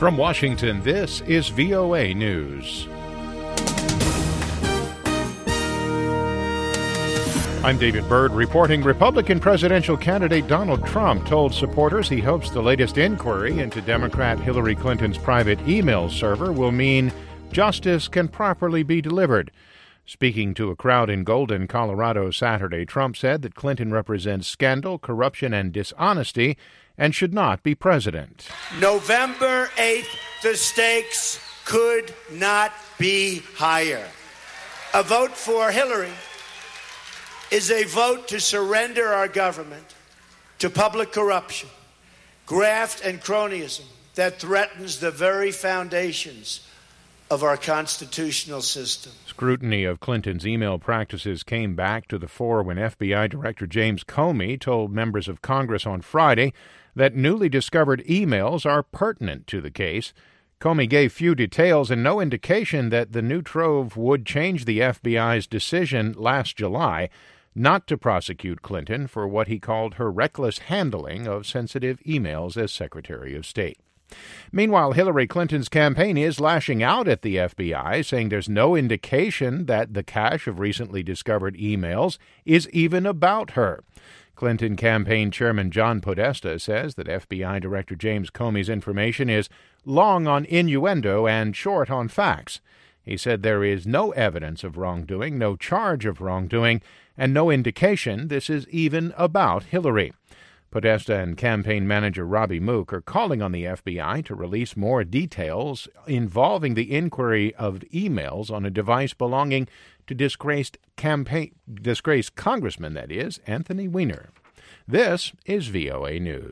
From Washington, this is VOA News. I'm David Byrd reporting. Republican presidential candidate Donald Trump told supporters he hopes the latest inquiry into Democrat Hillary Clinton's private email server will mean justice can properly be delivered. Speaking to a crowd in Golden, Colorado Saturday, Trump said that Clinton represents scandal, corruption, and dishonesty and should not be president. November 8th, the stakes could not be higher. A vote for Hillary is a vote to surrender our government to public corruption, graft, and cronyism that threatens the very foundations of our constitutional system. Scrutiny of Clinton's email practices came back to the fore when FBI Director James Comey told members of Congress on Friday that newly discovered emails are pertinent to the case. Comey gave few details and no indication that the new trove would change the FBI's decision last July not to prosecute Clinton for what he called her reckless handling of sensitive emails as Secretary of State. Meanwhile, Hillary Clinton's campaign is lashing out at the FBI, saying there's no indication that the cache of recently discovered emails is even about her. Clinton campaign chairman John Podesta says that FBI Director James Comey's information is long on innuendo and short on facts. He said there is no evidence of wrongdoing, no charge of wrongdoing, and no indication this is even about Hillary. Podesta and campaign manager Robbie Mook are calling on the FBI to release more details involving the inquiry of emails on a device belonging to disgraced Congressman, Anthony Weiner. This is VOA News.